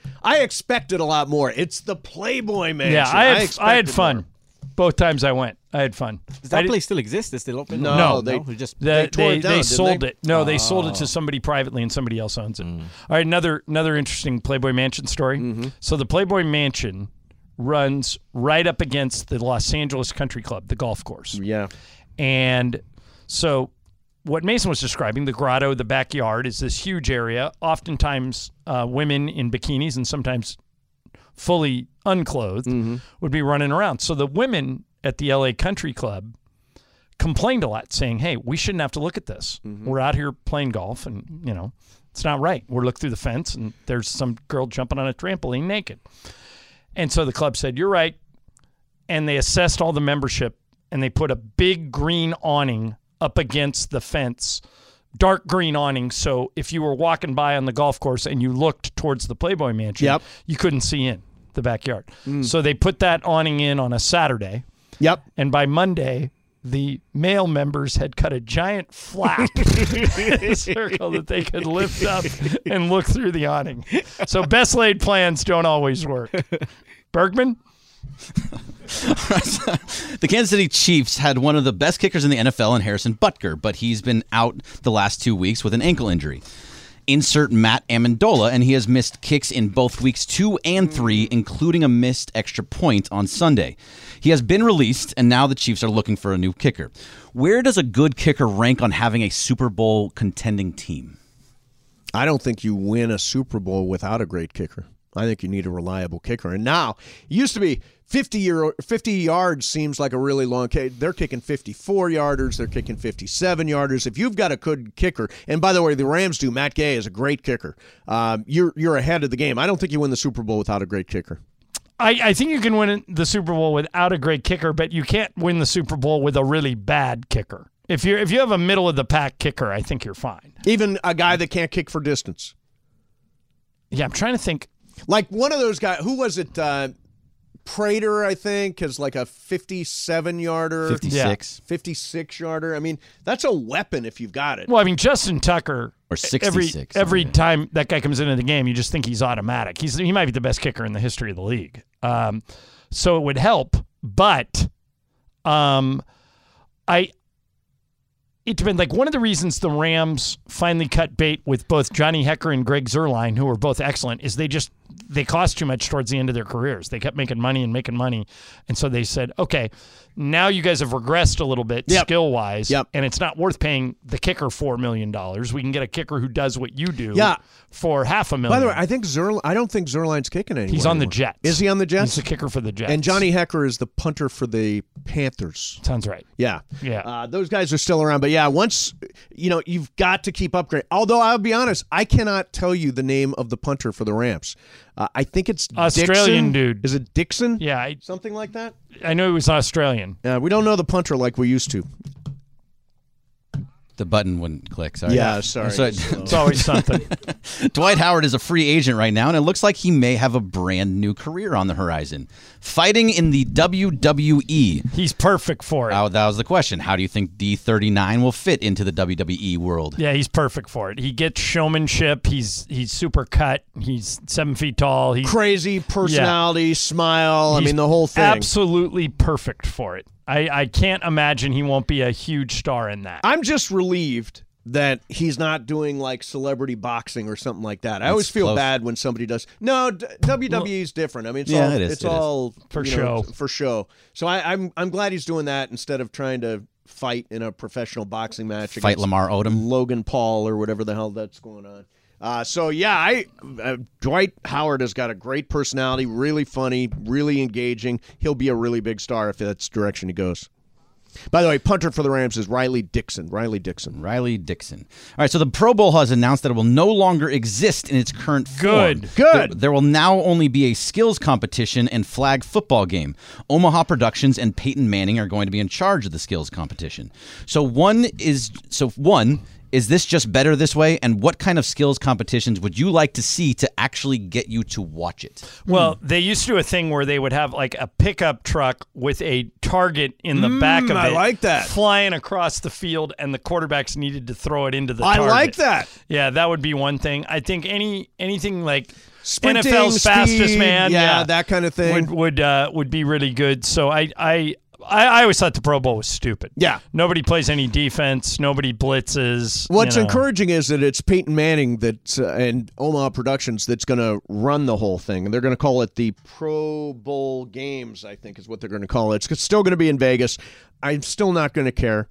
I expected a lot more. It's the Playboy Mansion. Yeah, I had fun. More. Both times I went, I had fun. Does that place still exist? Is it still open? No, they tore it down. They sold it. No, they sold it to somebody privately, and somebody else owns it. All right, another interesting Playboy Mansion story. Mm-hmm. So the Playboy Mansion runs right up against the Los Angeles Country Club, the golf course. Yeah, and so what Mason was describing, the grotto, the backyard, is this huge area, oftentimes women in bikinis and sometimes fully unclothed would be running around. So the women at the LA Country Club complained a lot, saying, "Hey, we shouldn't have to look at this. We're out here playing golf, and, it's not right. We're looking through the fence, and there's some girl jumping on a trampoline naked." And so the club said, "You're right." And they assessed all the membership, and they put a big green awning up against the fence, dark green awning, so if you were walking by on the golf course and you looked towards the Playboy Mansion, you couldn't see in the backyard. So they put that awning in on a Saturday. Yep. And by Monday, the male members had cut a giant flap in a circle that they could lift up and look through the awning. So best laid plans don't always work. Bergman? The Kansas City Chiefs had one of the best kickers in the NFL in Harrison Butker, but he's been out the last 2 weeks with an ankle injury. Insert Matt Amendola, and he has missed kicks in both weeks 2 and 3, including a missed extra point on Sunday. He has been released, and now the Chiefs are looking for a new kicker. Where does a good kicker rank on having a Super Bowl contending team? I don't think you win a Super Bowl without a great kicker. I think you need a reliable kicker. And now, it used to be 50 yards seems like a really long kick. They're kicking 54-yarders. They're kicking 57-yarders. If you've got a good kicker, and by the way, the Rams do. Matt Gay is a great kicker. You're ahead of the game. I don't think you win the Super Bowl without a great kicker. I think you can win the Super Bowl without a great kicker, but you can't win the Super Bowl with a really bad kicker. If you have a middle-of-the-pack kicker, I think you're fine. Even a guy that can't kick for distance. Yeah, I'm trying to think. Like one of those guys, who was it? Prater, I think, is like a 57-yarder. 56. 56-yarder. I mean, that's a weapon if you've got it. Well, I mean, Justin Tucker. Or 66. Every time that guy comes into the game, you just think he's automatic. He might be the best kicker in the history of the league. So it would help, but it depends. Like, one of the reasons the Rams finally cut bait with both Johnny Hekker and Greg Zuerlein, who were both excellent, is they cost too much towards the end of their careers. They kept making money, and so they said, okay, now you guys have regressed a little bit skill-wise, and it's not worth paying the kicker $4 million. We can get a kicker who does what you do for $500,000. By the way, I don't think Zuerlein's kicking anymore. He's on the Jets. Is he on the Jets? He's the kicker for the Jets. And Johnny Hekker is the punter for the Panthers. Sounds right. Yeah. Yeah. Those guys are still around. But, yeah, once, you've got to keep upgrading. Although, I'll be honest, I cannot tell you the name of the punter for the Rams. I think it's Australian Dixon. dude. Is it Dixon? Yeah. Something like that? I know he was Australian. We don't know the punter like we used to. The button wouldn't click. Sorry. Yeah, sorry. It's always something. Dwight Howard is a free agent right now, and it looks like he may have a brand new career on the horizon. Fighting in the WWE. He's perfect for it. Oh, that was the question. How do you think D39 will fit into the WWE world? Yeah, he's perfect for it. He gets showmanship. He's super cut. He's 7 feet tall. He's crazy personality, smile. I mean, the whole thing. Absolutely perfect for it. I can't imagine he won't be a huge star in that. I'm just relieved that he's not doing like celebrity boxing or something like that. I always feel bad when somebody does. No, WWE is different. I mean, it's all for show. For show. So I'm glad he's doing that instead of trying to fight in a professional boxing match Fight against Lamar Odom, Logan Paul, or whatever the hell that's going on. Dwight Howard has got a great personality, really funny, really engaging. He'll be a really big star if that's the direction he goes. By the way, punter for the Rams is Riley Dixon. Riley Dixon. All right, so the Pro Bowl has announced that it will no longer exist in its current form. Good. There will now only be a skills competition and flag football game. Omaha Productions and Peyton Manning are going to be in charge of the skills competition. One, is this just better this way? And what kind of skills competitions would you like to see to actually get you to watch it? Well, they used to do a thing where they would have like a pickup truck with a target in the back of it. I like that. Flying across the field, and the quarterbacks needed to throw it into the target. I like that. Yeah, that would be one thing. I think anything like sprinting, NFL's speed, fastest man, that kind of thing would be really good. So I always thought the Pro Bowl was stupid. Yeah. Nobody plays any defense. Nobody blitzes. What's encouraging is that it's Peyton Manning and Omaha Productions that's going to run the whole thing. And they're going to call it the Pro Bowl Games, I think is what they're going to call it. It's still going to be in Vegas. I'm still not going to care.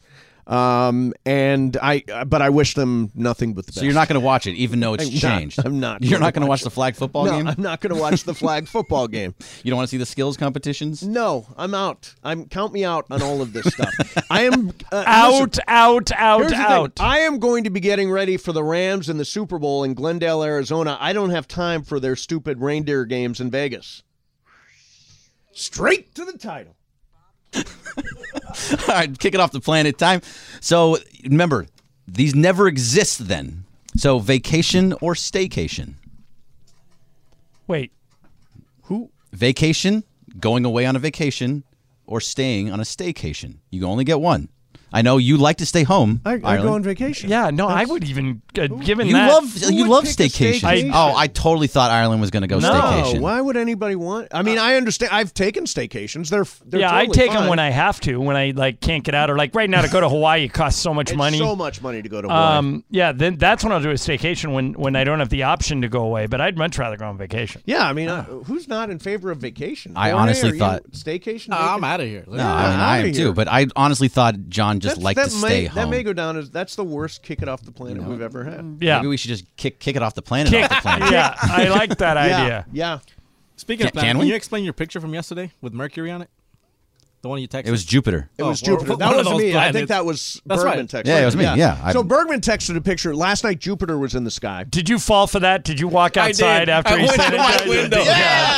But I wish them nothing but the best. So you're not going to watch it, even though it's changed. I'm not. You're not going to watch the flag football game? No, I'm not going to watch the flag football game. You don't want to see the skills competitions? No, I'm out. Count me out on all of this stuff. I am out. I am going to be getting ready for the Rams and the Super Bowl in Glendale, Arizona. I don't have time for their stupid reindeer games in Vegas. Straight to the title. All right, kick it off the Planet time. So remember, these never exist then. So vacation or staycation? Wait. Who? Vacation, going away on a vacation, or staying on a staycation. You only get one. I know you like to stay home. I go on vacation. Yeah, no, I would even given you that. You love staycation. I totally thought Ireland was going to go staycation. No, why would anybody want? I mean, I understand. I've taken staycations. They're yeah, totally I take fine. them when I have to. When I can't get out, or like right now to go to Hawaii, it costs so much money. So much money to go to Hawaii. Yeah, then that's when I'll do a staycation when I don't have the option to go away. But I'd much rather go on vacation. Yeah, I mean, who's not in favor of vacation? I honestly thought staycation. I'm out of here. No, I am too. But I honestly thought John just liked to stay home. That may go down as that's the worst kick it off the planet we've ever had. Yeah, maybe we should just kick it off the planet. Off the planet. Yeah, I like that idea. Yeah. Speaking of planet, can you explain your picture from yesterday with Mercury on it? The one you texted? It was Jupiter. It was Jupiter. That wasn't me. I think that was Bergman texted. Yeah, it was me. Yeah. So Bergman texted a picture. Last night, Jupiter was in the sky. Did you fall for that? Did you walk outside after he said it? I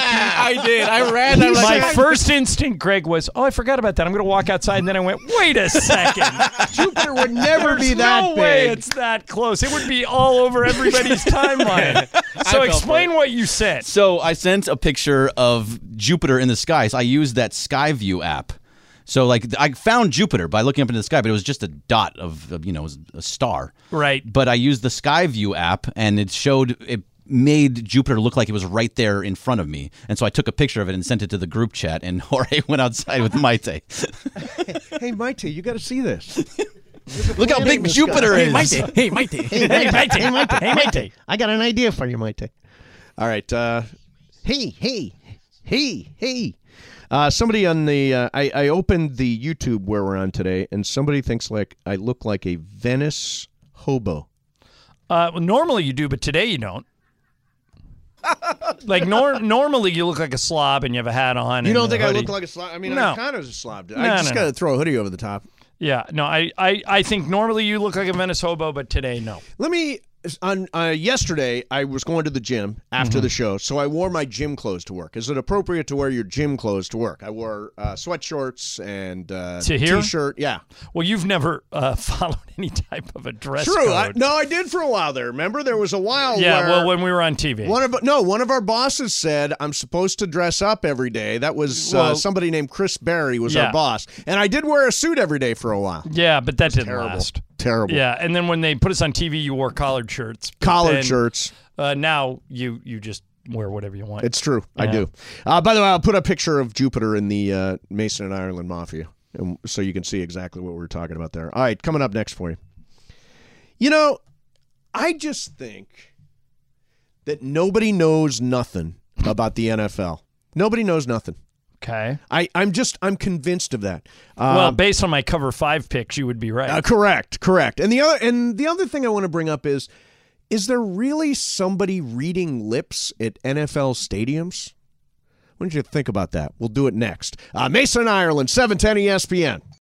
I did. I ran. My first instinct, Greg, was, I forgot about that. I'm going to walk outside. And then I went, wait a second. Jupiter would never be that no big. way it's that close. It would be all over everybody's timeline. So explain what you said. So I sent a picture of Jupiter in the sky. So I used that Skyview app. So, like, I found Jupiter by looking up into the sky, but it was just a dot of it was a star. Right. But I used the Skyview app, and it made Jupiter look like it was right there in front of me. And so I took a picture of it and sent it to the group chat, and Jorge went outside with Maite. Hey, Maite, you got to see this. Look how big Jupiter is. Hey, Maite. Hey, Maite. I got an idea for you, Maite. All right. Hey. Somebody on the I opened the YouTube where we're on today, and somebody thinks like I look like a Venice hobo. Well, normally you do, but today you don't. Like normally you look like a slob and you have a hat on. You don't think I look like a slob? I mean, No. I'm kind of a slob. I just got to throw a hoodie over the top. Yeah, no, I think normally you look like a Venice hobo, but today no. Let me. Yesterday, I was going to the gym after the show, so I wore my gym clothes to work. Is it appropriate to wear your gym clothes to work? I wore sweatshorts and To here? t-shirt. Yeah. Well, you've never followed any type of a dress True. code. I did for a while there. Remember, there was a while Yeah, where well, when we were on TV. one of our bosses said I'm supposed to dress up every day. That was somebody named Chris Berry was our boss, and I did wear a suit every day for a while. Yeah, but that didn't last. Terrible. Yeah, and then when they put us on TV, you wore collared shirts. Shirts. Now you just wear whatever you want. It's true. I do. By the way, I'll put a picture of Jupiter in the Mason and Ireland Mafia, so you can see exactly what we're talking about there. All right, coming up next for you. You know, I just think that nobody knows nothing about the NFL. Nobody knows nothing. Okay. I'm convinced of that. Well, based on my cover 5 picks, you would be right. Correct. And the other thing I want to bring up is there really somebody reading lips at NFL stadiums? What did you think about that? We'll do it next. Mason, Ireland, 710 ESPN.